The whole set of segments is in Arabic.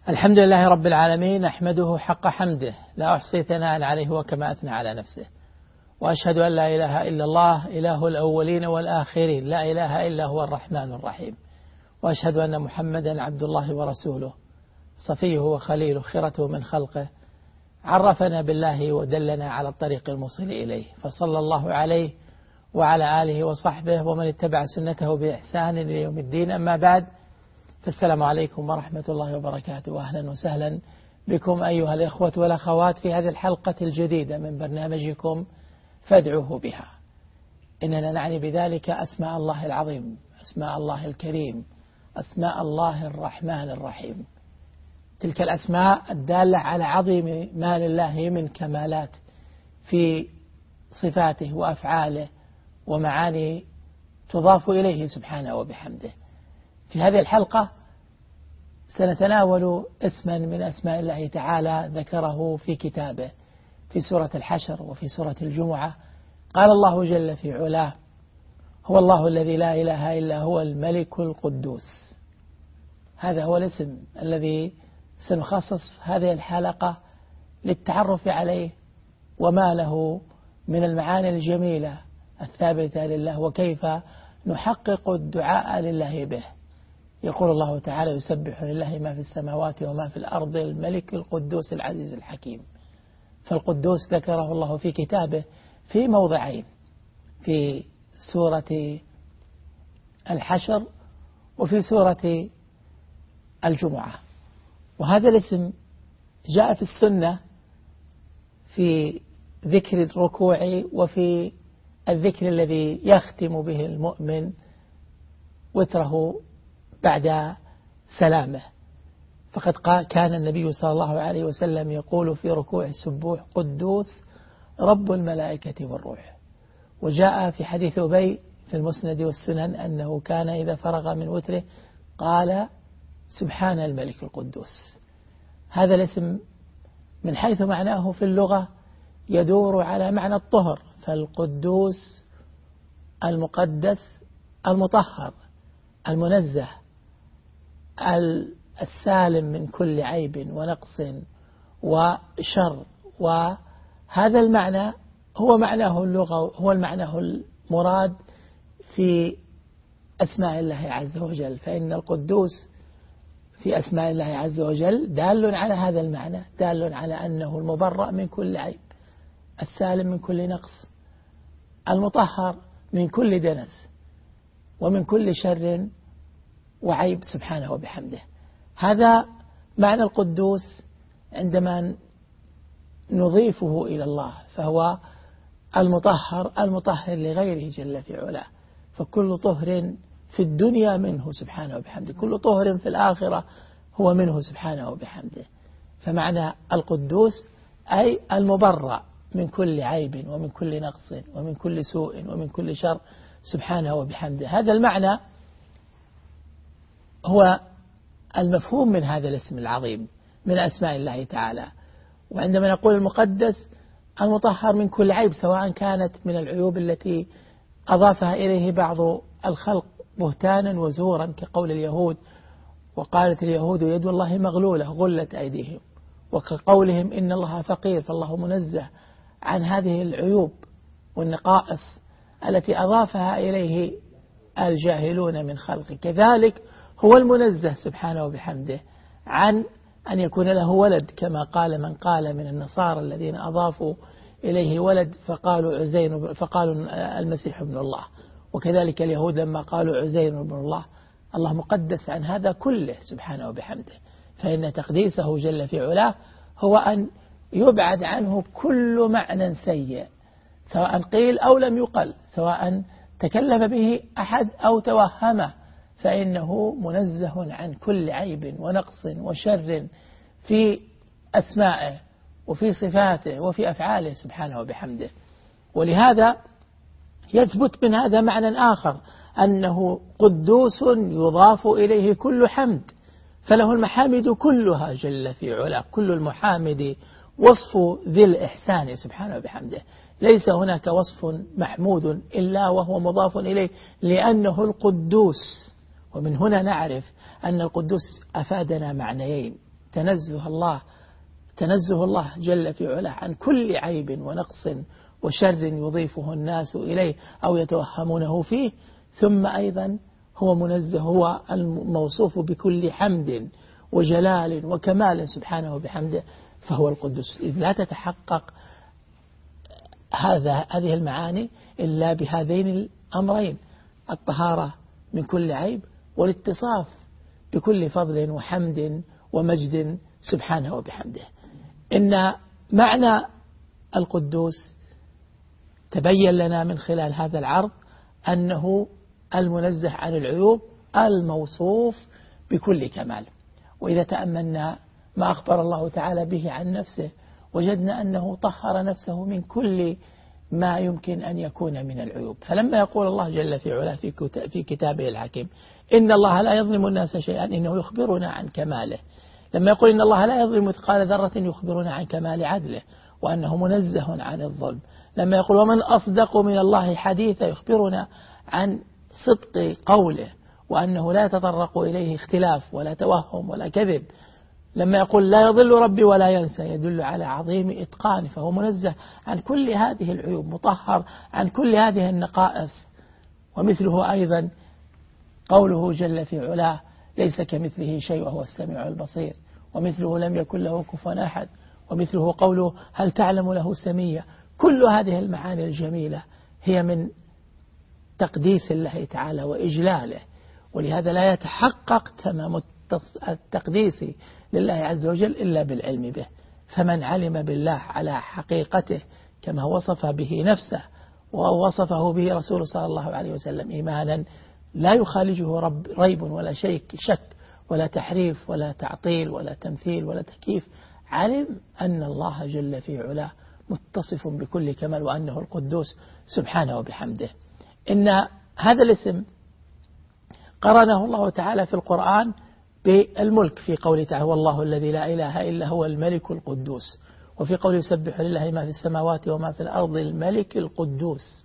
الحمد لله رب العالمين، أحمده حق حمده، لا أحصي ثناء عليه وكما أثنى على نفسه. وأشهد أن لا إله إلا الله إله الأولين والآخرين، لا إله إلا هو الرحمن الرحيم. وأشهد أن محمدا عبد الله ورسوله، صفيه وخليله، خيرته من خلقه، عرفنا بالله ودلنا على الطريق الموصل إليه، فصلى الله عليه وعلى آله وصحبه ومن اتبع سنته بإحسان إلى يوم الدين. أما بعد، فالسلام عليكم ورحمة الله وبركاته، وأهلا وسهلا بكم أيها الإخوة والأخوات في هذه الحلقة الجديدة من برنامجكم فادعوه بها. إننا نعني بذلك أسماء الله العظيم، أسماء الله الكريم، أسماء الله الرحمن الرحيم، تلك الأسماء الدالة على عظيم ما لله من كمالات في صفاته وأفعاله ومعاني تضاف إليه سبحانه وبحمده. في هذه الحلقة سنتناول اسما من أسماء الله تعالى ذكره في كتابه في سورة الحشر وفي سورة الجمعة. قال الله جل في علاه: هو الله الذي لا إله إلا هو الملك القدوس. هذا هو الاسم الذي سنخصص هذه الحلقة للتعرف عليه وما له من المعاني الجميلة الثابتة لله، وكيف نحقق الدعاء لله به. يقول الله تعالى: يسبح لله ما في السماوات وما في الأرض الملك القدوس العزيز الحكيم. فالقدوس ذكره الله في كتابه في موضعين، في سورة الحشر وفي سورة الجمعة. وهذا الاسم جاء في السنة في ذكر الركوع وفي الذكر الذي يختم به المؤمن وتره بعد سلامه. فقد كان النبي صلى الله عليه وسلم يقول في ركوع السبوح: قدوس رب الملائكة والروح. وجاء في حديث أبي في المسند والسنن أنه كان إذا فرغ من وتره قال: سبحان الملك القدوس. هذا الاسم من حيث معناه في اللغة يدور على معنى الطهر، فالقدوس المقدس المطهر المنزه السالم من كل عيب ونقص وشر. وهذا المعنى هو معناه اللغة، هو المعنى المراد في أسماء الله عز وجل، فإن القدوس في أسماء الله عز وجل دال على هذا المعنى، دال على أنه المبرأ من كل عيب، السالم من كل نقص، المطهر من كل دنس ومن كل شر وعيب سبحانه وبحمده. هذا معنى القدوس عندما نضيفه إلى الله، فهو المطهر المطهر لغيره جل في علاه. فكل طهر في الدنيا منه سبحانه وبحمده، كل طهر في الآخرة هو منه سبحانه وبحمده. فمعنى القدوس أي المبرأ من كل عيب ومن كل نقص ومن كل سوء ومن كل شر سبحانه وبحمده. هذا المعنى هو المفهوم من هذا الاسم العظيم من أسماء الله تعالى. وعندما نقول المقدس المطهر من كل عيب، سواء كانت من العيوب التي أضافها إليه بعض الخلق بهتانا وزورا كقول اليهود: وقالت اليهود يد الله مغلولة غلت أيديهم، وكقولهم إن الله فقير، فالله منزه عن هذه العيوب والنقائص التي أضافها إليه الجاهلون من خلقه. كذلك هو المنزه سبحانه وبحمده عن أن يكون له ولد، كما قال من قال من النصارى الذين أضافوا إليه ولد فقالوا المسيح ابن الله. وكذلك اليهود لما قالوا عزير ابن الله. الله مقدس عن هذا كله سبحانه وبحمده، فإن تقديسه جل في علاه هو أن يبعد عنه كل معنى سيء، سواء قيل أو لم يقل، سواء تكلم به أحد أو توهمه، فإنه منزه عن كل عيب ونقص وشر في أسمائه وفي صفاته وفي أفعاله سبحانه وبحمده. ولهذا يثبت من هذا معنى آخر، أنه قدوس يضاف إليه كل حمد، فله المحامد كلها جل في علا. كل المحامد وصف ذي الإحسان سبحانه وبحمده، ليس هناك وصف محمود إلا وهو مضاف إليه، لأنه القدوس. ومن هنا نعرف أن القدوس أفادنا معنيين: تنزه الله جل في علاه عن كل عيب ونقص وشر يضيفه الناس إليه أو يتوهمونه فيه. ثم أيضا هو منزه، هو الموصوف بكل حمد وجلال وكمال سبحانه وبحمده، فهو القدوس. إذ لا تتحقق هذه المعاني إلا بهذين الأمرين: الطهارة من كل عيب، والاتصاف بكل فضل وحمد ومجد سبحانه وبحمده. إن معنى القدوس تبين لنا من خلال هذا العرض أنه المنزه عن العيوب الموصوف بكل كمال. وإذا تأملنا ما أخبر الله تعالى به عن نفسه وجدنا أنه طهر نفسه من كل ما يمكن أن يكون من العيوب. فلما يقول الله جل في علاه في كتابه الحكيم إن الله لا يظلم الناس شيئا، إنه يخبرنا عن كماله. لما يقول إن الله لا يظلم مثقال ذرة، يخبرنا عن كمال عدله وأنه منزه عن الظلم. لما يقول ومن أصدق من الله حديثا، يخبرنا عن صدق قوله وأنه لا يتطرق إليه اختلاف ولا توهم ولا كذب. لما يقول لا يضل ربي ولا ينسى، يدل على عظيم إتقانه، فهو منزه عن كل هذه العيوب، مطهر عن كل هذه النقائص. ومثله أيضا قوله جل في علاه ليس كمثله شيء وهو السميع البصير، ومثله لم يكن له كفوا أحد، ومثله قوله هل تعلم له سميا. كل هذه المعاني الجميلة هي من تقديس الله تعالى وإجلاله، ولهذا لا يتحقق تمام التقديس لله عز وجل إلا بالعلم به. فمن علم بالله على حقيقته كما وصف به نفسه ووصفه به رسول صلى الله عليه وسلم إيمانا لا يخالجه ريب ولا شك ولا تحريف ولا تعطيل ولا تمثيل ولا تكييف، علم أن الله جل في علاه متصف بكل كمال وأنه القدوس سبحانه وبحمده. إن هذا الاسم قرنه الله تعالى في القرآن بالملك في قوله تعالى والله الذي لا إله إلا هو الملك القدوس، وفي قوله يسبح لله ما في السماوات وما في الأرض الملك القدوس.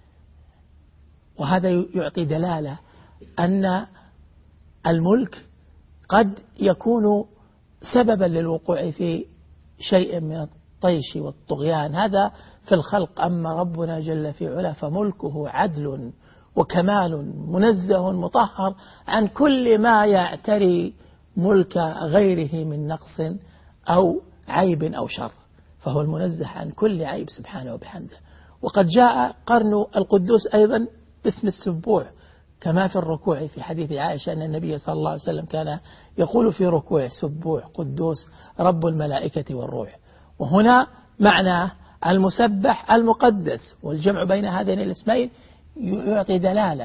وهذا يعطي دلالة أن الملك قد يكون سببا للوقوع في شيء من الطيش والطغيان، هذا في الخلق. أما ربنا جل في علاه فملكه عدل وكمال منزه مطهر عن كل ما يعتري ملك غيره من نقص أو عيب أو شر، فهو المنزه عن كل عيب سبحانه وبحمده. وقد جاء قرن القدوس أيضا باسم السبوح، كما في الركوع في حديث عائشة أن النبي صلى الله عليه وسلم كان يقول في ركوع سبوح قدوس رب الملائكة والروح. وهنا معنى المسبح المقدس، والجمع بين هذين الاسمين يعطي دلالة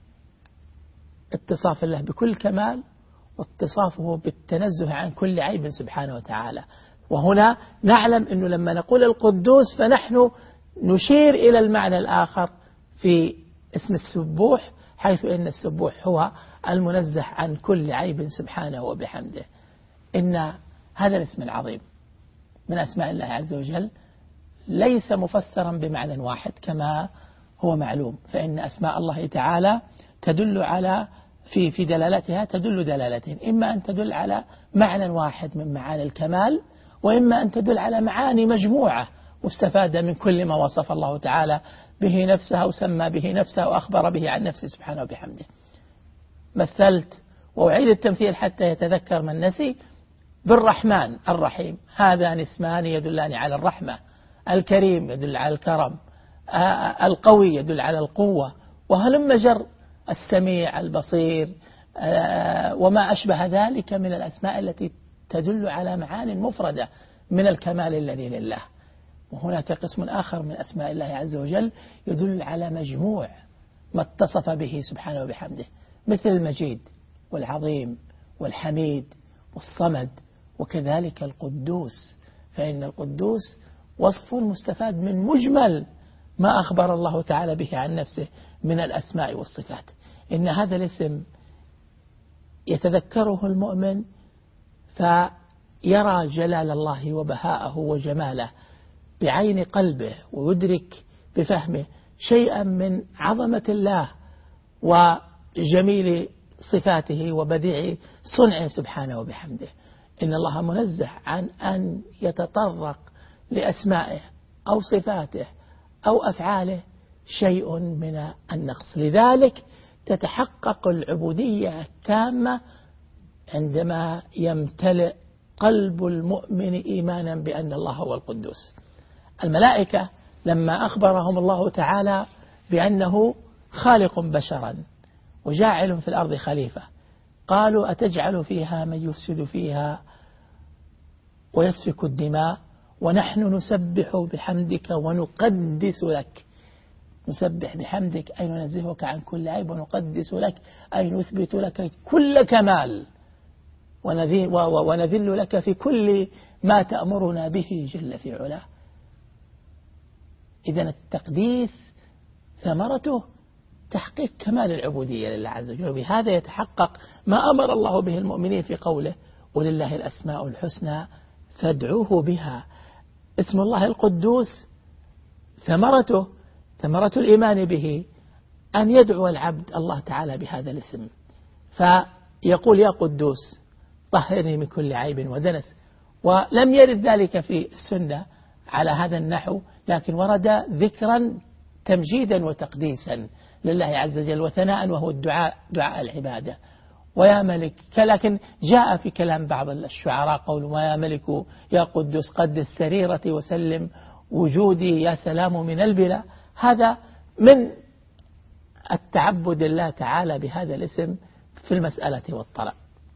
اتصاف الله بكل كمال واتصافه بالتنزه عن كل عيب سبحانه وتعالى. وهنا نعلم أنه لما نقول القدوس فنحن نشير إلى المعنى الآخر في اسم السبوح، حيث أن السبوح هو المنزه عن كل عيب سبحانه وبحمده. إن هذا الاسم العظيم من أسماء الله عز وجل ليس مفسرا بمعنى واحد كما هو معلوم، فإن أسماء الله تعالى تدل على في دلالتها تدل دلالتين: إما أن تدل على معنى واحد من معاني الكمال، وإما أن تدل على معاني مجموعة مستفادة من كل ما وصف الله تعالى به نفسه وسمى به نفسه وأخبر به عن نفسه سبحانه وبحمده. مثلت وأعيد التمثيل حتى يتذكر من نسي بالرحمن الرحيم، هذان اسمان يدلان على الرحمة. الكريم يدل على الكرم، القوي يدل على القوة، وهلم جر السميع البصير وما أشبه ذلك من الأسماء التي تدل على معان مفردة من الكمال الذي لله. وهناك قسم آخر من أسماء الله عز وجل يدل على مجموع ما اتصف به سبحانه وبحمده، مثل المجيد والعظيم والحميد والصمد، وكذلك القدوس، فإن القدوس وصف مستفاد من مجمل ما أخبر الله تعالى به عن نفسه من الأسماء والصفات. إن هذا الاسم يتذكره المؤمن فيرى جلال الله وبهاءه وجماله بعين قلبه، ويدرك بفهمه شيئا من عظمة الله وجميل صفاته وبديع صنعه سبحانه وبحمده. إن الله منزه عن أن يتطرق لأسمائه أو صفاته أو أفعاله شيء من النقص. لذلك تتحقق العبودية التامة عندما يمتلئ قلب المؤمن إيمانا بأن الله هو القدوس. الملائكة لما أخبرهم الله تعالى بأنه خالق بشرا وجاعل في الأرض خليفة، قالوا أتجعل فيها من يفسد فيها ويسفك الدماء ونحن نسبح بحمدك ونقدس لك. نسبح بحمدك أي ننزهك عن كل عيب، ونقدس لك أي نثبت لك كل كمال، ونذل لك في كل ما تأمرنا به جل في علاه. إذن التقديس ثمرته تحقيق كمال العبودية لله عز وجل، وبهذا يتحقق ما أمر الله به المؤمنين في قوله ولله الأسماء الحسنى فادعوه بها. اسم الله القدوس ثمرة الإيمان به أن يدعو العبد الله تعالى بهذا الاسم، فيقول يا قدوس طهرني من كل عيب ودنس. ولم يرد ذلك في السنة على هذا النحو، لكن ورد ذكرا تمجيدا وتقديسا لله عز وجل وثناء، وهو الدعاء، دعاء العبادة. ويا ملك، لكن جاء في كلام بعض الشعراء قول ويا ملك يا قدوس قدس سريرتي وسلم وجودي يا سلام من البلا. هذا من التعبد الله تعالى بهذا الاسم في المسألة والطلب.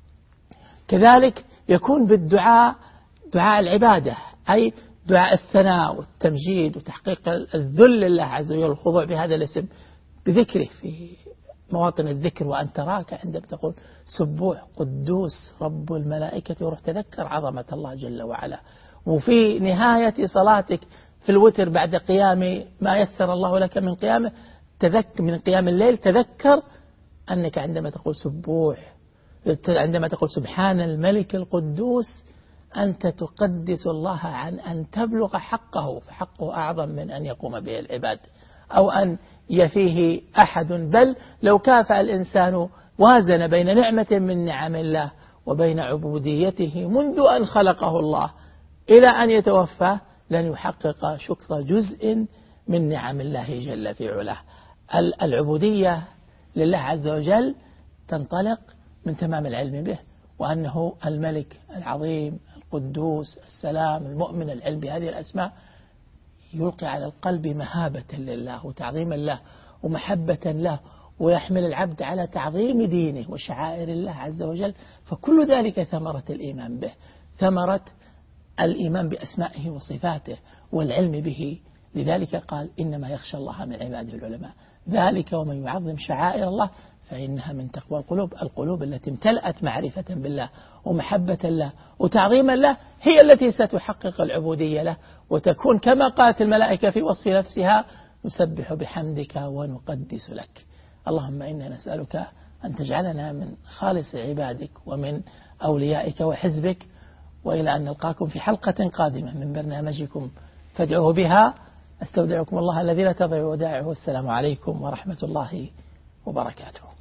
كذلك يكون بالدعاء دعاء العبادة، أي دعاء الثناء والتمجيد وتحقيق الذل لله عز وجل والخضوع بهذا الاسم بذكره في مواطن الذكر. وأن تراك عندما تقول سبوح قدوس رب الملائكة وروح، تذكر عظمة الله جل وعلا. وفي نهاية صلاتك في الوتر بعد قيام ما يسر الله لك من قيامه، تذكر من قيام الليل، تذكر أنك عندما تقول سبوح، عندما تقول سبحان الملك القدوس، أنت تقدس الله عن أن تبلغ حقه، فحقه أعظم من أن يقوم به العباد أو أن يفيه أحد. بل لو كافأ الإنسان وازن بين نعمة من نعم الله وبين عبوديته منذ أن خلقه الله إلى أن يتوفى لن يحقق شكر جزء من نعم الله جل في علاه. العبودية لله عز وجل تنطلق من تمام العلم به، وأنه الملك العظيم القدوس السلام المؤمن. العلم بهذه الأسماء يلقي على القلب مهابة لله وتعظيما له ومحبة له، ويحمل العبد على تعظيم دينه وشعائر الله عز وجل. فكل ذلك ثمرة الإيمان به، ثمرة الإيمان بأسمائه وصفاته والعلم به. لذلك قال إنما يخشى الله من عباده العلماء، ذلك ومن يعظم شعائر الله فإنها من تقوى القلوب. القلوب التي امتلأت معرفة بالله ومحبة له وتعظيما له هي التي ستحقق العبودية له، وتكون كما قالت الملائكة في وصف نفسها نسبح بحمدك ونقدس لك. اللهم إنا نسألك أن تجعلنا من خالص عبادك ومن أوليائك وحزبك، وإلى أن نلقاكم في حلقة قادمة من برنامجكم فادعوه بها. أستودعكم الله الذي لا تضيع ودائعه، والسلام عليكم ورحمة الله وبركاته.